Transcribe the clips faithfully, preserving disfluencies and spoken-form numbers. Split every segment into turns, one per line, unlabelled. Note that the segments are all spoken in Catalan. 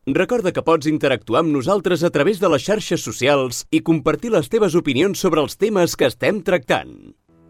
Recorda que pots interactuar amb nosaltres a través de les xarxes socials i compartir les teves opinions sobre els temes que estem tractant.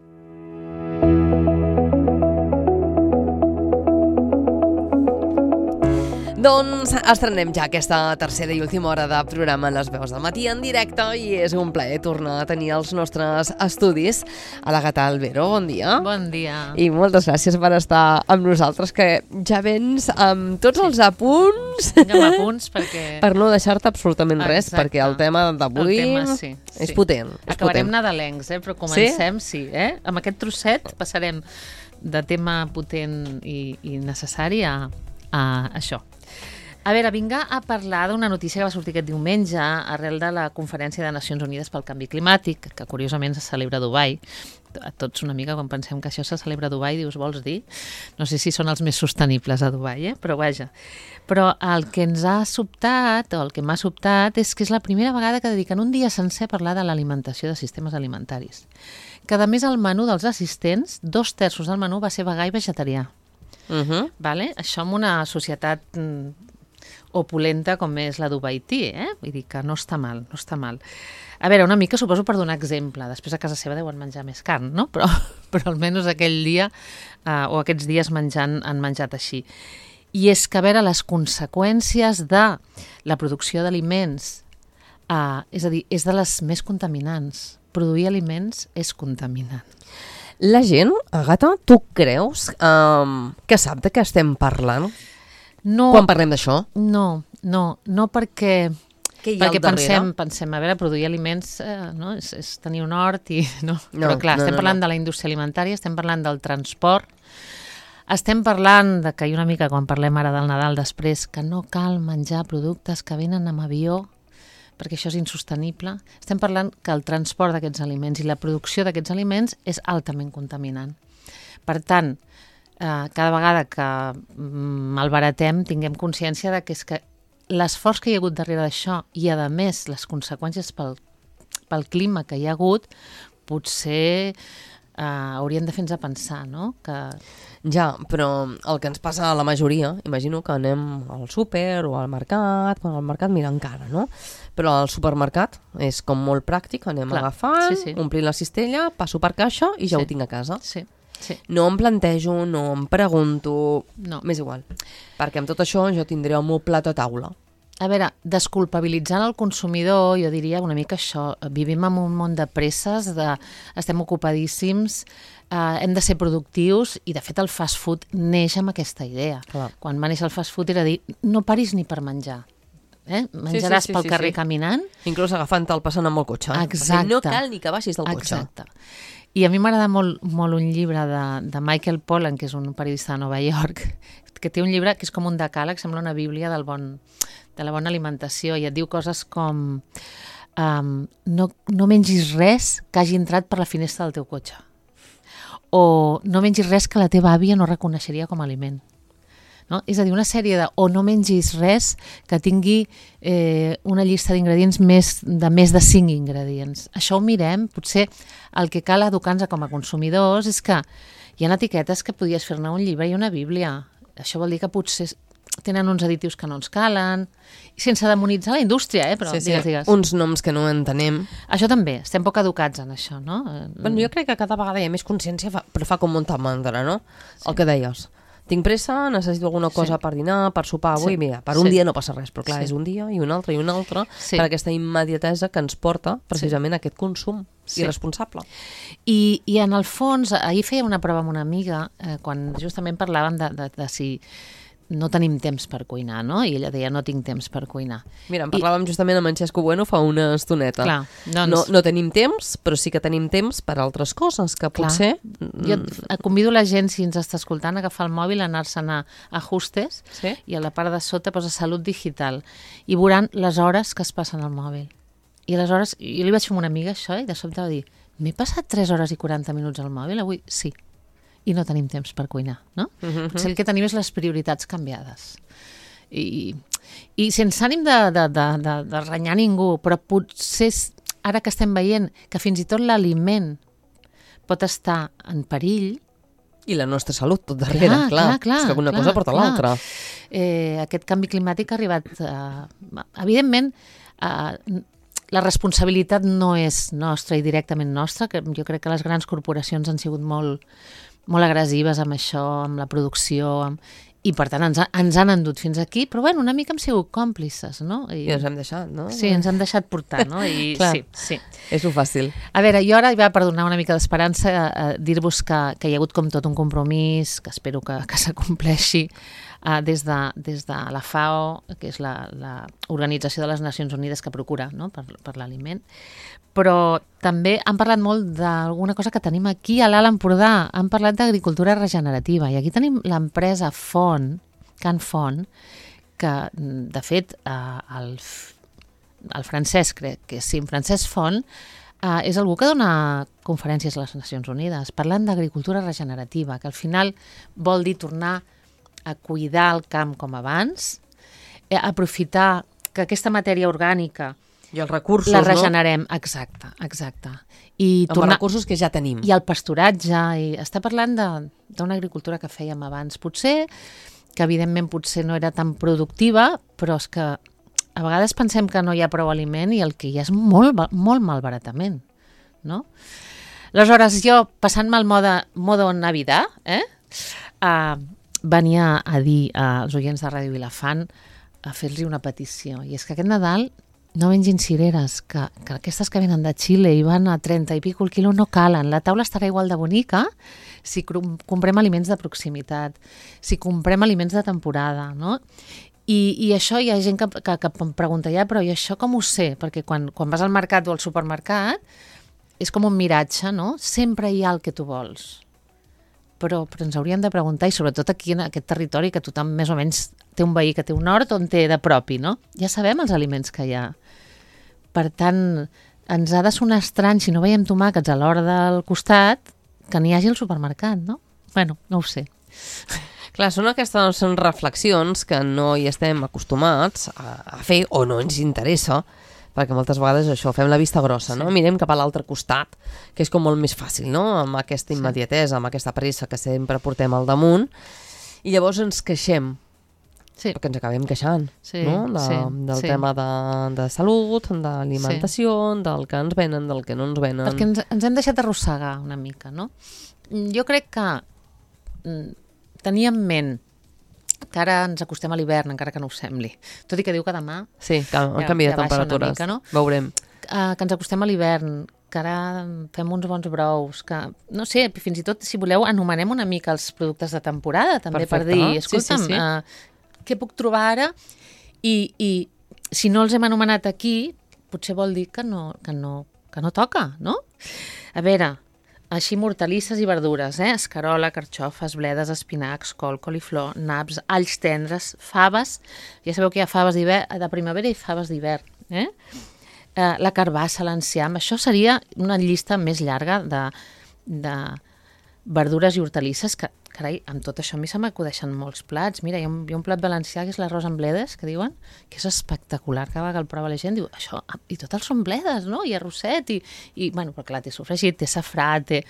Doncs estrenem ja aquesta tercera i última hora de programa Les Veus del Matí en directe i és un plaer tornar a tenir els nostres estudis a la Gata Albero. Bon dia.
Bon dia.
I moltes gràcies per estar amb nosaltres, que ja vens amb tots sí. els apunts.
Ja amb apunts perquè...
Per no deixar-te absolutament res,
Exacte.
Perquè el tema d'avui
sí,
és
sí.
potent. És
Acabarem
potent.
nadalencs, eh? Però comencem, sí. sí eh? Amb aquest trosset passarem de tema potent i, i necessari a, a això. A veure, vinga a parlar d'una notícia que va sortir aquest diumenge arrel de la Conferència de Nacions Unides pel Canvi Climàtic, que curiosament se celebra a Dubai. A tots una mica, quan pensem que això se celebra a Dubai, dius, vols dir? No sé si són els més sostenibles a Dubai, eh? Però vaja. Però el que ens ha sobtat, o el que m'ha sobtat, és que és la primera vegada que dediquen un dia sencer a parlar de l'alimentació de sistemes alimentaris. Que, a més, el menú dels assistents, dos terços del menú va ser vegà i vegetarià.
Uh-huh.
Vale? Això en una societat opulenta com és la d'Ubaití, eh? Vull dir que no està mal, no està mal. A veure, una mica suposo per donar exemple, després a casa seva deuen menjar més carn, no? Però, però almenys aquell dia eh, o aquests dies menjant han menjat així. I és que, a veure, les conseqüències de la producció d'aliments, eh, és a dir, és de les més contaminants. Produir aliments és contaminant.
La gent, Agata, tu creus um, que sap de què estem parlant?
No,
Quan parlem d'això?
No, no, no perquè,
Què hi ha
perquè
al darrere?
pensem, pensem, a veure, produir aliments eh, no? és, és tenir un hort i... No,
No,
però clar,
no,
estem
no,
parlant
no.
de la indústria alimentària, estem parlant del transport, estem parlant de que hi ha una mica, quan parlem ara del Nadal després, que no cal menjar productes que venen amb avió, perquè això és insostenible. Estem parlant que el transport d'aquests aliments i la producció d'aquests aliments és altament contaminant. Per tant, eh, cada vegada que malbaratem tinguem consciència de que és que l'esforç que hi ha hagut darrere d'això i, a més, les conseqüències pel, pel clima que hi ha hagut, potser eh, haurien de fer-nos a pensar, no? Que...
Ja, però el que ens passa a la majoria, imagino que anem al súper o al mercat, quan al mercat mira encara, no? Però al supermercat és com molt pràctic, anem
Clar,
agafant,
sí, sí.
omplint la cistella, passo per caixa i ja
Sí.
ho tinc a casa.
Sí, sí.
No em plantejo, no em pregunto,
No.
m'és igual. Perquè amb tot això jo tindré el meu plat a taula.
A veure, desculpabilitzant el consumidor, jo diria una mica això. Vivim en un món de presses, de, estem ocupadíssims, eh, hem de ser productius i, de fet, el fast food neix amb aquesta idea.
Clar.
Quan va néixer el fast food era dir, no paris ni per menjar. Eh? Menjaràs
sí, sí,
pel
sí,
carrer
sí.
caminant.
Inclús agafant-te'l passant amb el cotxe. Eh?
Exacte.
Perquè no cal ni que baixis del cotxe.
Exacte. I a mi m'agrada molt, molt un llibre de, de Michael Pollan, que és un periodista de Nova York, que té un llibre que és com un decàleg, sembla una bíblia del bon, de la bona alimentació, i et diu coses com um, no, no mengis res que hagi entrat per la finestra del teu cotxe, o no mengis res que la teva àvia no reconeixeria com a aliment. No? És a dir, una sèrie de... O no mengis res que tingui eh, una llista d'ingredients més de més de cinc ingredients. Això ho mirem. Potser el que cal educar-nos com a consumidors és que hi ha etiquetes que podies fer-ne un llibre i una bíblia. Això vol dir que potser tenen uns additius que no ens calen, sense demonitzar la indústria, eh? Però
Sí, sí,
digues, digues.
uns noms que no entenem.
Això també, estem poc educats en això, no?
Bueno, jo crec que cada vegada hi ha més consciència, fa, però fa com molta mandra, no? Sí. El que deies. Tinc pressa, necessito alguna cosa sí. per dinar, per sopar avui,
Sí.
mira, per un
Sí.
dia no passa res, però clar,
Sí.
és un dia i un altre i un altre,
Sí.
per aquesta immediatesa que ens porta precisament a aquest consum
Sí.
irresponsable.
I, I en el fons, ahir feia una prova amb una amiga, eh, quan justament parlàvem de, de, de si no tenim temps per cuinar, no? I ella deia, no tinc temps per cuinar.
Mira, en parlàvem I... justament amb en Xesco Bueno fa una estoneta.
Clar, doncs...
no, no tenim temps, però sí que tenim temps per altres coses, que
Clar.
potser...
Jo convido la gent, si ens està escoltant, a agafar el mòbil, anar-se'n a ajustes,
Sí?
i a la part de sota posa salut digital, i veuran les hores que es passen al mòbil. I aleshores, jo li vaig fer amb una amiga això, i de sobte va dir, m'he passat tres hores i quaranta minuts al mòbil avui? Sí. I no tenim temps per cuinar, no?
Uh-huh.
Potser el que tenim és les prioritats canviades. I, i sense ànim de, de, de, de, de renyar ningú, però potser és, ara que estem veient que fins i tot l'aliment pot estar en perill,
I la nostra salut, tot darrere, clar. clar, clar, clar és que una clar, cosa porta l'altra.
Eh, aquest canvi climàtic ha arribat... Eh, evidentment, eh, la responsabilitat no és nostra i directament nostra, que jo crec que les grans corporacions han sigut molt, molt agressives amb això, amb la producció, amb, i per tant ens, ha, ens han endut fins aquí, però bueno, una mica hem sigut còmplices, no?
I, I ens hem deixat, no?
Sí, ens hem deixat portar, no? I sí, sí.
És lo fàcil.
A veure, jo ara, per donar una mica d'esperança, eh, dir-vos que, que hi ha hagut com tot un compromís, que espero que, que s'acompleixi, Uh, des, de, des de la FAO, que és la, la Organització de les Nacions Unides que procura, no? per, per l'aliment. Però també han parlat molt d'alguna cosa que tenim aquí a l'Alt Empordà. Han parlat d'agricultura regenerativa. I aquí tenim l'empresa Font, Can Font, que, de fet, uh, el, el francès, crec que sí, Francesc Font, uh, és algú que dona conferències a les Nacions Unides, parlant d'agricultura regenerativa, que al final vol dir tornar a cuidar el camp com abans, eh, aprofitar que aquesta matèria orgànica
i els recursos,
la regenerem, no? Exacte, exacte. I
amb tornar... els recursos que ja tenim.
I el pasturatge, i està parlant d'una agricultura que fèiem abans. Potser, que evidentment potser no era tan productiva, però és que a vegades pensem que no hi ha prou aliment i el que hi ha és molt, molt malbaratament, no? Aleshores, jo, passant-me al mode, modo Navidad, eh? Uh, venia a dir als oients de Ràdio Vilafant a fer-los una petició, i és que aquest Nadal no mengin cireres, que, que aquestes que venen de Xile i van a trenta i pico el quilo no calen. La taula estarà igual de bonica si comprem aliments de proximitat, si comprem aliments de temporada, no? I, i això hi ha gent que, que, que em pregunta, ja, però i això com ho sé? Perquè quan, quan vas al mercat o al supermercat és com un miratge, no? Sempre hi ha el que tu vols. Però, però ens hauríem de preguntar, i sobretot aquí en aquest territori, que tothom més o menys té un veí que té un hort on té de propi, no? Ja sabem els aliments que hi ha. Per tant, ens ha de sonar estrany si no veiem tomàquets a l'hora del costat que n'hi hagi al supermercat, no? Bueno, no ho sé.
Clar, són aquestes reflexions que no hi estem acostumats a, a fer o no ens interessa, perquè moltes vegades això, fem la vista grossa, no? Sí. Mirem cap a l'altre costat, que és com molt més fàcil, no? Amb aquesta immediatesa, amb aquesta pressa que sempre portem al damunt, i llavors ens queixem, sí. perquè ens acabem queixant, sí, no? De, sí, del sí. tema de, de salut, d'alimentació, sí. del que ens venen, del que no ens venen.
Perquè ens, ens hem deixat arrossegar una mica, no? Jo crec que mm, tenia en ment que ara ens acostem a l'hivern, encara que no ho sembli. Tot i que diu que demà...
Sí, que ja, canvi de ja temperatures. Mica, no? Veurem.
Uh, que ens acostem a l'hivern, que ara fem uns bons brous, que, no sé, fins i tot, si voleu, anomenem una mica els productes de temporada, també. Perfecte. Per dir, escolta'm, sí, sí, sí. Uh, què puc trobar ara? I, I si no els hem anomenat aquí, potser vol dir que no, que no, que no toca, no? A veure... Així hortalisses i verdures, eh? Escarola, carxofes, bledes, espinacs, col, coliflor, naps, alls tendres, faves. Ja sabeu que hi ha faves de primavera i faves d'hivern, eh? Eh, la carbassa, l'enciam. Això seria una llista més llarga de, de verdures i hortalisses que, carai, amb tot això a mi se m'acudeixen molts plats. Mira, hi ha un, hi ha un plat valencià que és l'arròs amb bledes, que diuen, que és espectacular, cada vegada que el prova la gent diu, això, i tot els són bledes, no? I arrosset, i, i bueno, però clar, té sofregit, té safrà, té...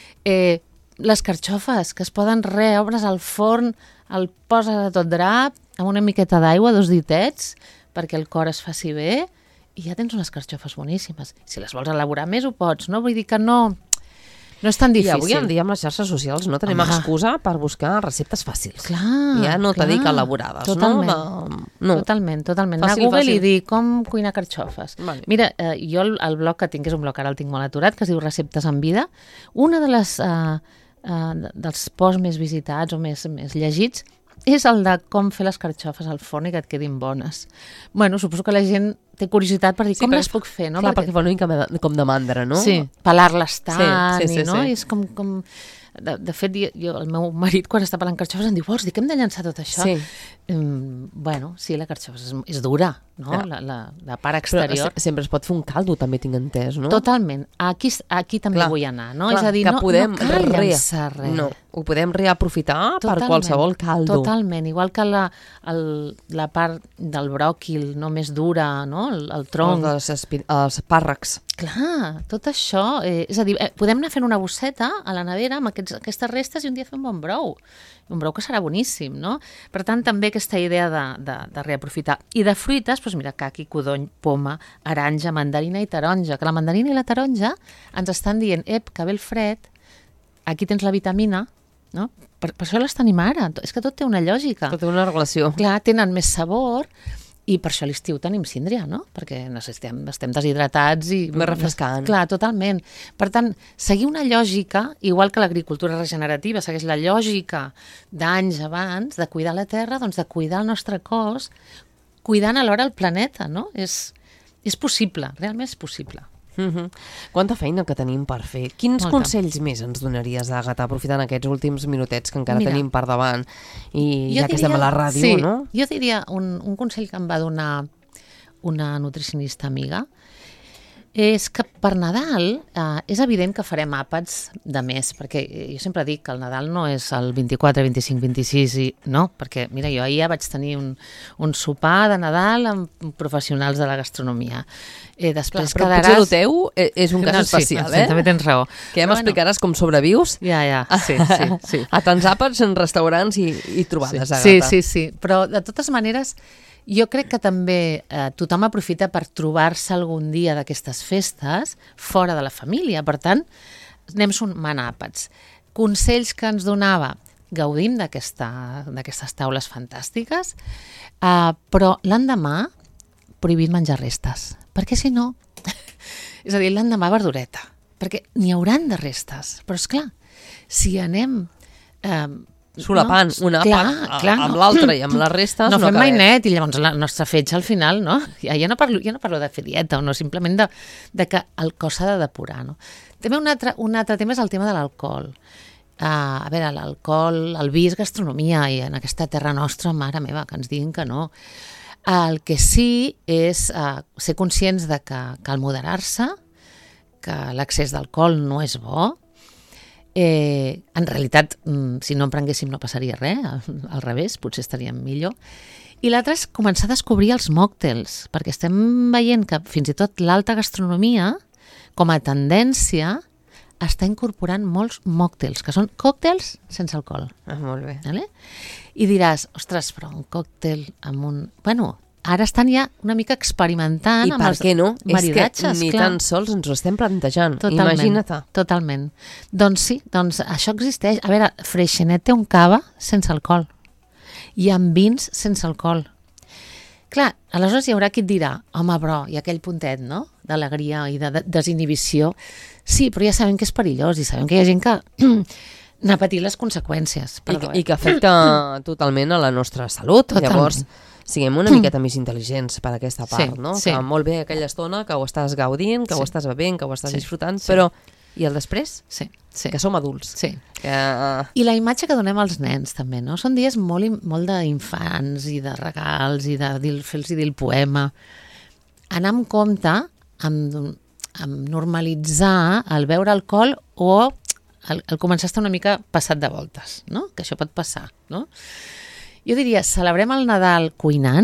Eh, les carxofes, que es poden re, obres al forn, el poses a tot drap, amb una miqueta d'aigua, dos ditets, perquè el cor es faci bé, i ja tens unes carxofes boníssimes. Si les vols elaborar més, ho pots, no? Vull dir que no... No és tan difícil.
I avui en dia amb les xarxes socials no tenim Home. excusa per buscar receptes fàcils.
Clar,
ja no
clar.
t'ha dit que elaborades,
totalment,
no? De...
no? Totalment, totalment. Anar a Google fàcil. I dir com cuinar carxofes. Vale. Mira, eh, jo el, el blog que tinc, que és un blog, ara el tinc molt aturat, que es diu Receptes en Vida, una de les eh, eh, dels posts més visitats o més, més llegits és el de com fer les carxofes al forn i que et quedin bones. Bueno, suposo que la gent té curiositat per dir sí, com les puc fer, no?
Clar, perquè, perquè fa una mica com de mandra, no?
Sí, pelar-les tant,
sí, sí, sí,
i, no?
Sí.
I és com... com... De, de fet, jo, el meu marit, quan està pelant carxofes, em diu, vols dir que hem de llançar tot això?
Sí.
Um, bueno, sí, la carxofa és, és dura, no? La, la, la part exterior.
Però sempre es pot fer un caldo, també tinc entès, no?
Totalment. Aquí, aquí també clar, vull anar, no?
Clar,
és a dir, no,
podem
no cal llançar res.
No. ho podem reaprofitar
Totalment,
per qualsevol caldo.
Totalment, igual que la, el, la part del bròquil no més dura, no? el, el tronc.
Els, espi- els espàrrecs.
Clar, tot això, eh, és a dir, eh, podem anar fent una bosseta a la nevera amb aquests, aquestes restes i un dia fer un bon brou. Un brou que serà boníssim, no? Per tant, també aquesta idea de, de, de reaprofitar. I de fruites, doncs mira, caqui, codony, poma, aranja, mandarina i taronja, que la mandarina i la taronja ens estan dient, ep, que ve el fred, aquí tens la vitamina, no? Per, per això les tenim ara. És que tot té una lògica.
Tot té una relació.
Clar, tenen més sabor i per això a l'estiu tenim síndria, no? Perquè necessitem, estem deshidratats i...
Més refrescant.
Clar, totalment. Per tant, seguir una lògica, igual que l'agricultura regenerativa segueix la lògica d'anys abans, de cuidar la terra, doncs de cuidar el nostre cos, cuidant alhora el planeta, no? És, és possible, realment és possible.
Uh-huh. Quanta feina que tenim per fer. Quins
Molta.
consells més ens donaries, Àgata, aprofitant aquests últims minutets que encara
Mira,
tenim per davant i
jo
ja que estem a la ràdio,
sí,
no?
Jo diria un, un consell que em va donar una nutricionista amiga és que per Nadal eh, és evident que farem àpats de més, perquè jo sempre dic que el Nadal no és el vint-i-quatre, vint-i-cinc, vint-i-sis, i, no? Perquè mira, jo ahir ja vaig tenir un, un sopar de Nadal amb professionals de la gastronomia. Eh, després
Clar, però
quedaràs...
potser el teu eh, és un cas
No,
especial,
sí,
eh?
Sí, també tens raó.
Que ja
Però
m'explicaràs com sobrevius
Ja, ja, sí, sí, sí.
a tants àpats en restaurants i, i trobades, Àgata.
Sí, sí, sí, però de totes maneres jo crec que també eh, tothom aprofita per trobar-se algun dia d'aquestes festes fora de la família. Per tant, anem sumant àpats. Consells que ens donava, gaudim d'aquesta- d'aquestes taules fantàstiques, eh, però l'endemà prohibit menjar restes, perquè si no, és a dir, l'endemà verdureta, perquè n'hi hauran de restes, però és clar, si anem... Eh,
Solapant
no?
un àpat
Clar,
a-
clar,
amb
no.
l'altre i amb les restes
no
no
fem
acabem.
mai net i llavors la nostra fetge al final, no? Ja, ja, no parlo, ja no parlo de fer dieta o no, simplement de, de que el cos s'ha de depurar, no? També un altre, un altre tema és el tema de l'alcohol. Uh, a veure, l'alcohol, el vi és gastronomia i en aquesta terra nostra, mare meva, que ens diguin que no. El que sí és uh, ser conscients de que cal moderar-se, que l'excés d'alcohol no és bo. Eh, en realitat, mm, si no en prenguéssim no passaria res, al, al revés, potser estaríem millor. I l'altre és començar a descobrir els mòctels, perquè estem veient que fins i tot l'alta gastronomia, com a tendència, està incorporant molts mòctels, que són còctels sense alcohol.
Ah, molt bé.
Vale? I diràs, ostres, però un còctel amb un... Bueno, ara estan ja una mica experimentant
I
amb
per
els
què no?
maridatges.
És que ni
clar.
tan sols ens ho estem plantejant.
Totalment,
Imagina't.
totalment. Doncs sí, doncs això existeix. A veure, Freixenet té un cava sense alcohol. Hi ha vins sense alcohol. Clar, aleshores hi haurà qui et dirà, home, però hi ha aquell puntet, no?, d'alegria i de, de desinhibició. Sí, però ja sabem que és perillós i sabem que hi ha gent que n'ha patit les conseqüències.
I,
Perdó,
I que afecta totalment a la nostra salut.
Totalment.
Llavors, siguem una miqueta més intel·ligents per aquesta part,
Sí,
no?
sí.
Que molt bé aquella estona que ho estàs gaudint, que
Sí.
ho estàs bevent, que ho estàs
Sí,
disfrutant,
sí.
però i el després?
Sí, sí.
Que som adults.
Sí.
Que...
I la imatge que donem als nens, també, no? Són dies molt, im- molt d'infants i de regals i de dir, fer-los dir el poema. Anar amb compte amb, amb normalitzar el beure alcohol o el, el començar a estar una mica passat de voltes, no? Que això pot passar, no? Jo diria, celebrem el Nadal cuinant.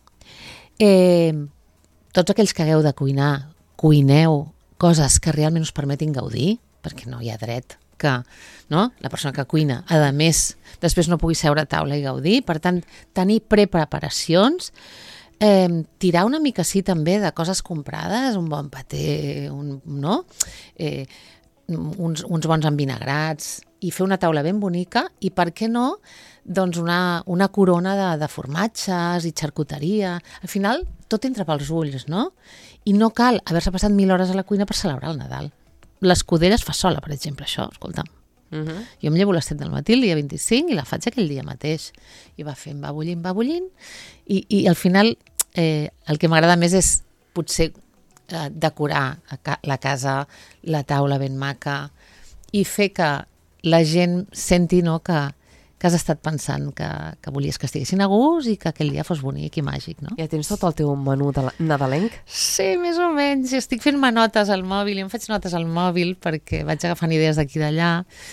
Eh, tots aquells que hagueu de cuinar, cuineu coses que realment us permetin gaudir, perquè no hi ha dret que, no?, la persona que cuina, a més, després no pugui seure a taula i gaudir. Per tant, tenir prepreparacions, eh, tirar una mica sí també de coses comprades, un bon paté, un, no? Eh, uns, uns bons envinagrats, i fer una taula ben bonica, i per què no, doncs una, una corona de, de formatges i xarcuteria. Al final, tot entra pels ulls, no? I no cal haver-se passat mil hores a la cuina per celebrar el Nadal. L'escudella es fa sola, per exemple, això, escolta'm.
Uh -huh.
Jo em llevo a les set del matí el dia vint-i-cinc i la faig aquell dia mateix. I va fent, va bullint, va bullint, i, i al final eh, el que m'agrada més és potser eh, decorar la casa, la taula ben maca, i fer que la gent senti, no, que, que has estat pensant que, que volies que estiguessin a gust i que aquell dia fos bonic i màgic, no?
Ja tens tot el teu menú de la- nadalenc?
Sí, més o menys. Estic fent-me notes al mòbil i em faig notes al mòbil perquè vaig agafant idees d'aquí i d'allà.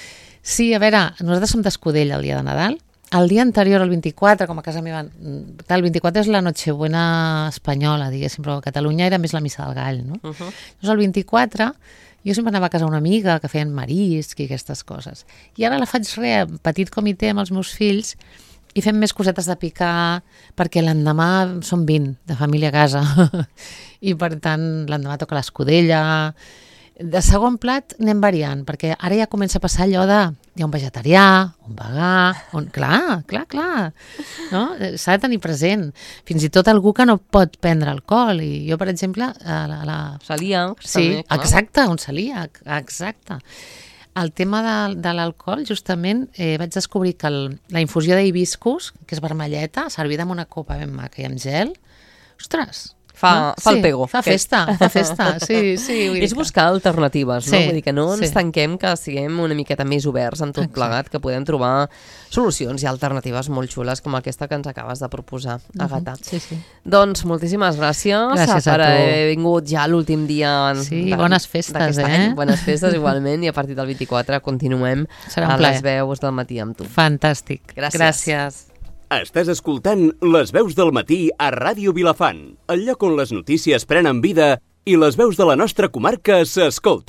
Sí, a veure, nosaltres som d'Escudella el dia de Nadal. El dia anterior, el vint-i-quatre, com a casa meva, el vint-i-quatre és la Nochebuena espanyola, diguéssim, però a Catalunya era més la missa del gall, no? Uh -huh. Doncs el vint-i-quatre jo sempre anava a casa una amiga que feien marisc i aquestes coses. I ara la faig re, petit comitè amb els meus fills, i fem més cosetes de picar, perquè l'endemà som vint de família a casa. I per tant, l'endemà toca l'escudella. De segon plat anem variant, perquè ara ja comença a passar allò de hi ha un vegetarià, un vegà, un... clar, clar, clar, no? S'ha de tenir present. Fins i tot algú que no pot prendre alcohol, i jo, per exemple, a la... A la...
Celíacs,
sí,
també, clar.
exacte, un celíac, exacte. El tema de, de l'alcohol, justament, eh, vaig descobrir que el, la infusió d'hibiscus, que és vermelleta, servida en una copa ben maca i amb gel, ostres,
Fa,
no?
fa
sí,
el pego.
Fa festa, fa festa, sí, sí. Vull dir
És
que...
buscar alternatives, no?
Sí,
Vull dir que no ens
sí.
tanquem, que siguem una miqueta més oberts amb tot
Exacte.
plegat, que podem trobar solucions i alternatives molt xules com aquesta que ens acabes de proposar, Agata.
Uh -huh. Sí, sí.
Doncs moltíssimes gràcies,
Gràcies a
per
tu.
haver vingut ja l'últim dia
Sí, bones festes,
d'aquest
eh?
any. Bones festes igualment, i a partir del vint-i-quatre continuem
Serà un
a
plaer.
les veus del matí amb tu.
Fantàstic.
Gràcies.
Gràcies.
Estàs escoltant Les veus del matí a Ràdio Vilafant, el lloc on les notícies prenen vida i les veus de la nostra comarca s'escolten.